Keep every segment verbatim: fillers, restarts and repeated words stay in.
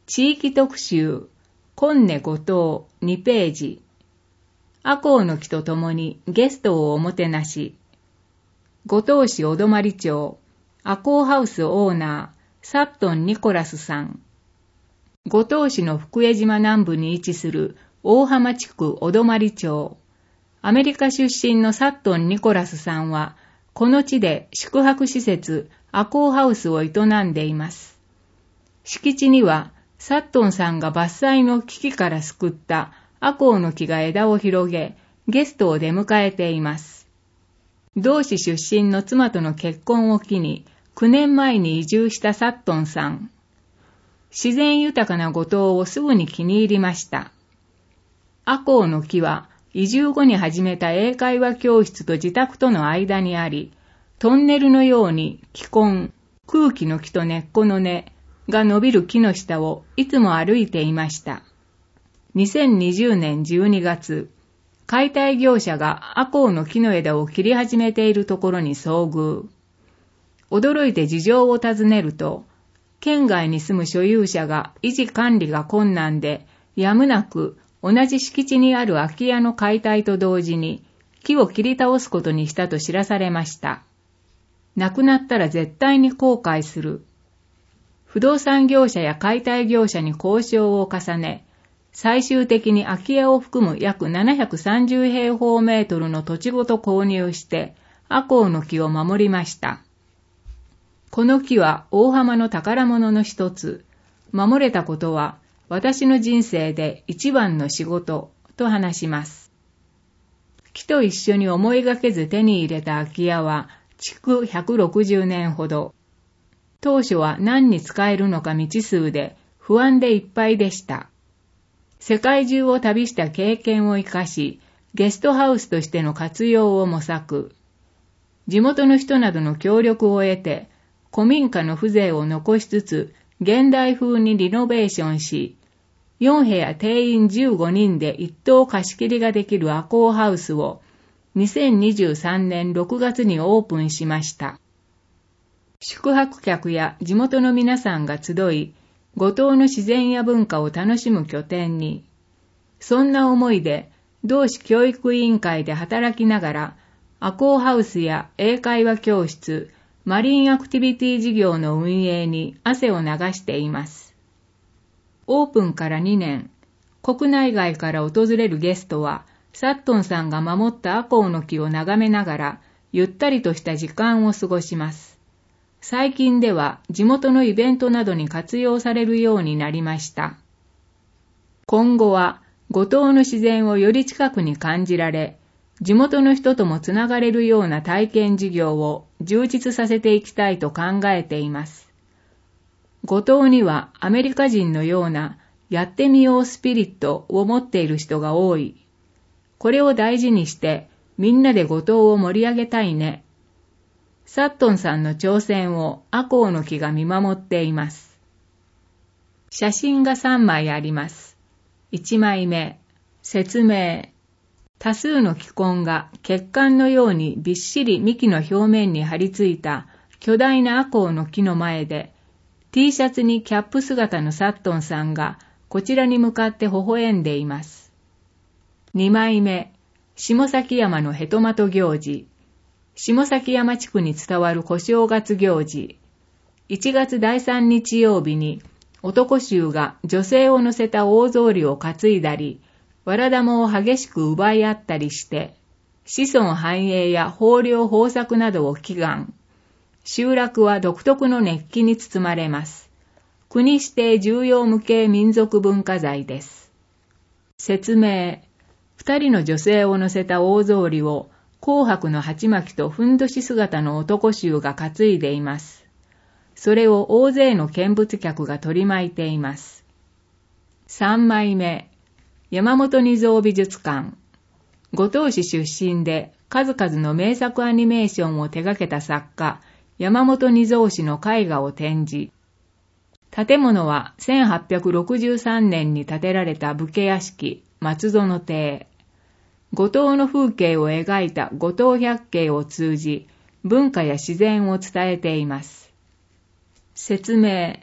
地域特集、今根後藤にページ。赤穂の木とともにゲストをおもてなし。五島市小泊町、赤穂ハウスオーナー、サットン・ニコラスさん。五島市の福江島南部に位置する大浜地区小泊町。アメリカ出身のサットン・ニコラスさんは、この地で宿泊施設、赤穂ハウスを営んでいます。敷地には、サットンさんが伐採の危機から救った赤穂の木が枝を広げ、ゲストを出迎えています。同市出身の妻との結婚を機に、きゅうねんまえに移住したサットンさん。自然豊かな五島をすぐに気に入りました。赤穂の木は、移住後に始めた英会話教室と自宅との間にあり、トンネルのように気根、空気の木と根っこの根が伸びる木の下をいつも歩いていました。にせんにじゅうねんじゅうにがつ、解体業者が赤穂の木の枝を切り始めているところに遭遇。驚いて事情を尋ねると、県外に住む所有者が維持管理が困難で、やむなく同じ敷地にある空き家の解体と同時に木を切り倒すことにしたと知らされました。亡くなったら絶対に後悔する。不動産業者や解体業者に交渉を重ね、最終的に空き家を含む約ななひゃくさんじゅうへいほうメートルの土地ごと購入して赤穂の木を守りました。この木は大浜の宝物の一つ。守れたことは私の人生で一番の仕事と話します。木と一緒に思いがけず手に入れた空き家は築ひゃくろくじゅうねんほど。当初は何に使えるのか未知数で不安でいっぱいでした。世界中を旅した経験を生かし、ゲストハウスとしての活用を模索。地元の人などの協力を得て、古民家の風情を残しつつ、現代風にリノベーションし、よんへや定員じゅうごにんで一棟貸し切りができる赤穂ハウスをにせんにじゅうさんねんろくがつにオープンしました。宿泊客や地元の皆さんが集い、五島の自然や文化を楽しむ拠点に。そんな思いで、同市教育委員会で働きながら、赤穂ハウスや英会話教室、マリンアクティビティ事業の運営に汗を流しています。オープンからにねん、国内外から訪れるゲストは、サットンさんが守った赤穂の木を眺めながら、ゆったりとした時間を過ごします。最近では地元のイベントなどに活用されるようになりました。今後は五島の自然をより近くに感じられ、地元の人ともつながれるような体験事業を充実させていきたいと考えています。五島にはアメリカ人のようなやってみようスピリットを持っている人が多い。これを大事にしてみんなで五島を盛り上げたいね。サットンさんの挑戦を赤穂の木が見守っています。写真がさんまいあります。いちまいめ、説明。多数の気根が血管のようにびっしり幹の表面に張り付いた巨大な赤穂の木の前で、T シャツにキャップ姿のサットンさんがこちらに向かって微笑んでいます。にまいめ、下崎山のヘトマト行事。下崎山地区に伝わる小正月行事。いちがつだいさん日曜日に男衆が女性を乗せた大草履を担いだり、わら玉を激しく奪い合ったりして、子孫繁栄や豊漁豊作などを祈願。集落は独特の熱気に包まれます。国指定重要無形民族文化財です。説明。二人の女性を乗せた大草履を紅白の鉢巻きとふんどし姿の男衆が担いでいます。それを大勢の見物客が取り巻いています。さんまいめ、山本二蔵美術館。五島市出身で数々の名作アニメーションを手掛けた作家、山本二蔵氏の絵画を展示。建物はせんはっぴゃくろくじゅうさんねんに建てられた武家屋敷、松園邸。五島の風景を描いた五島百景を通じ、文化や自然を伝えています。説明。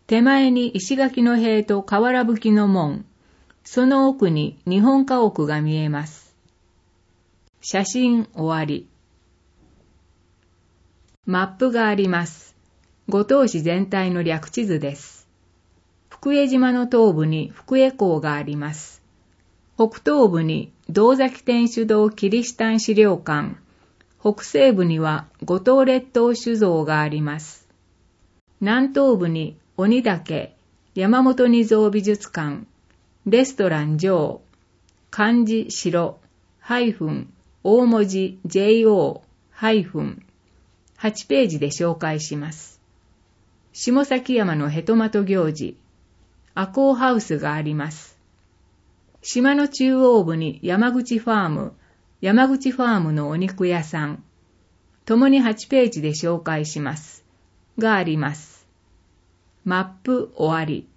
手前に石垣の塀と瓦葺きの門、その奥に日本家屋が見えます。写真終わり。マップがあります。五島市全体の略地図です。福江島の東部に福江港があります。北東部に道崎天主堂キリシタン資料館、北西部には五島列島酒造があります。南東部に鬼岳、山本二蔵美術館、レストラン上、漢字城、ハイフン、大文字 ジェイオー、ハイフン、はちページで紹介します。下崎山のヘトマト行事、アコーハウスがあります。島の中央部に山口ファーム、山口ファームのお肉屋さん、ともにはちページで紹介します。があります。マップ終わり。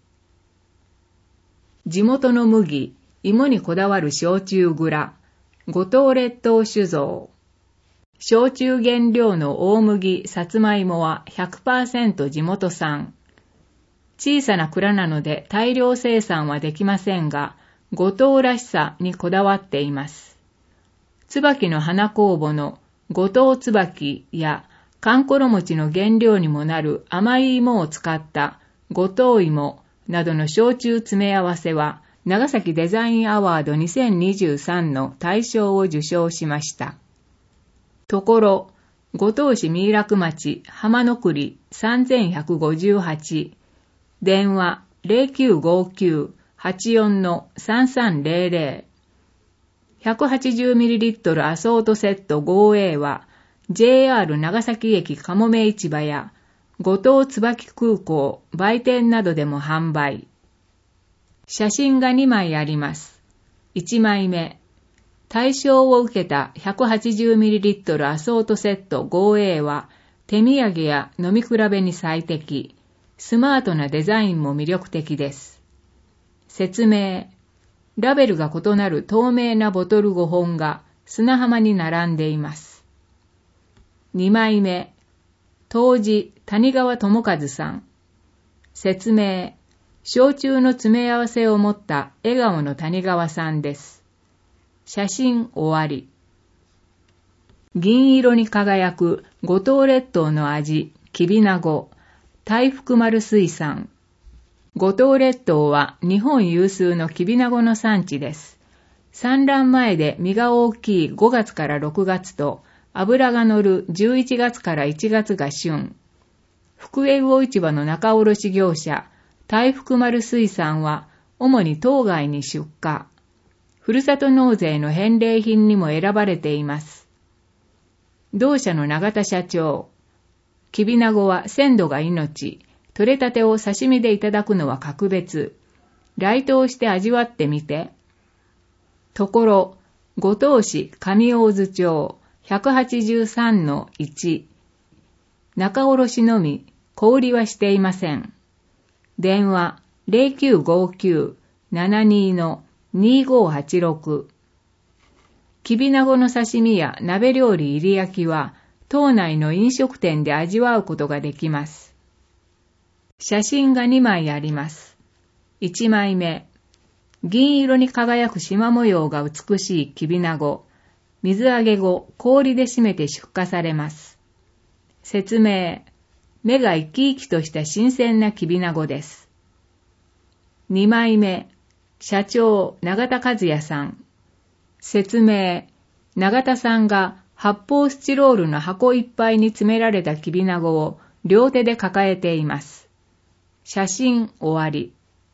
地元の麦、芋にこだわる焼酎蔵、五島列島酒造。焼酎原料の大麦、さつまいもは ひゃくパーセント 地元産。小さな蔵なので大量生産はできませんが、五島らしさにこだわっています。椿の花酵母の五島椿やかんころ餅の原料にもなる甘い芋を使った五島芋などの焼酎詰め合わせは、長崎デザインアワードにせんにじゅうさんの大賞を受賞しました。ところ、五島市三井楽町浜の栗さんぜんひゃくごじゅうはち、電話 ゼロきゅうごきゅう はちよん さんさんゼロゼロ、ひゃくはちじゅうミリリットル アソートセット フォーエー は ジェイアール 長崎駅かもめ市場や五島椿空港売店などでも販売。写真がにまいあります。いちまいめ。大賞を受けた ひゃくはちじゅうミリリットル アソートセット フォーエー は手土産や飲み比べに最適。スマートなデザインも魅力的です。説明。ラベルが異なる透明なボトルごほんが砂浜に並んでいます。にまいめ。当時、谷川智和さん。説明。焼酎の詰め合わせを持った笑顔の谷川さんです。写真終わり。銀色に輝く五島列島の味、きびなご、大福丸水産。五島列島は日本有数のきびなごの産地です。産卵前で実が大きいごがつからろくがつと、脂が乗るじゅういちがつからいちがつが旬。福江魚市場の仲卸業者、大福丸水産は主に島外に出荷。ふるさと納税の返礼品にも選ばれています。同社の永田社長、きびなごは鮮度が命、取れたてを刺身でいただくのは格別。来島して味わってみて。ところ、五島市上大津町 ひゃくはちじゅうさんのいち。仲卸のみ、小売りはしていません。電話 ゼロきゅうごきゅう ななに にごはちろく。きびなごの刺身や鍋料理入り焼きは、島内の飲食店で味わうことができます。写真がにまいあります。いちまいめ。銀色に輝く縞模様が美しいきびなご。水揚げ後、氷で締めて出荷されます。説明。目が生き生きとした新鮮なきびなごです。にまいめ。社長、永田和也さん。説明。永田さんが発泡スチロールの箱いっぱいに詰められたきびなごを両手で抱えています。写真終わり。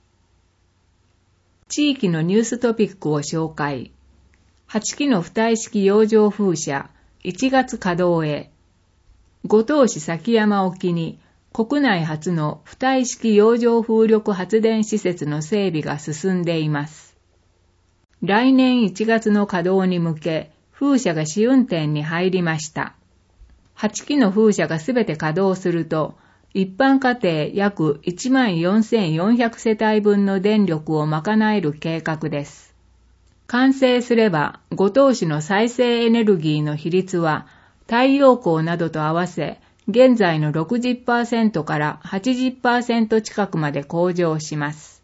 地域のニューストピックを紹介。はちきの浮体式洋上風車、いちがつ稼働へ。五島市崎山沖に国内初の浮体式洋上風力発電施設の整備が進んでいます。来年いちがつの稼働に向け、風車が試運転に入りました。はちきの風車がすべて稼働すると、一般家庭約 いちまんよんせんよんひゃく 世帯分の電力を賄える計画です。完成すれば、五島市の再生エネルギーの比率は、太陽光などと合わせ現在の ろくじゅっパーセント から はちじゅっパーセント 近くまで向上します。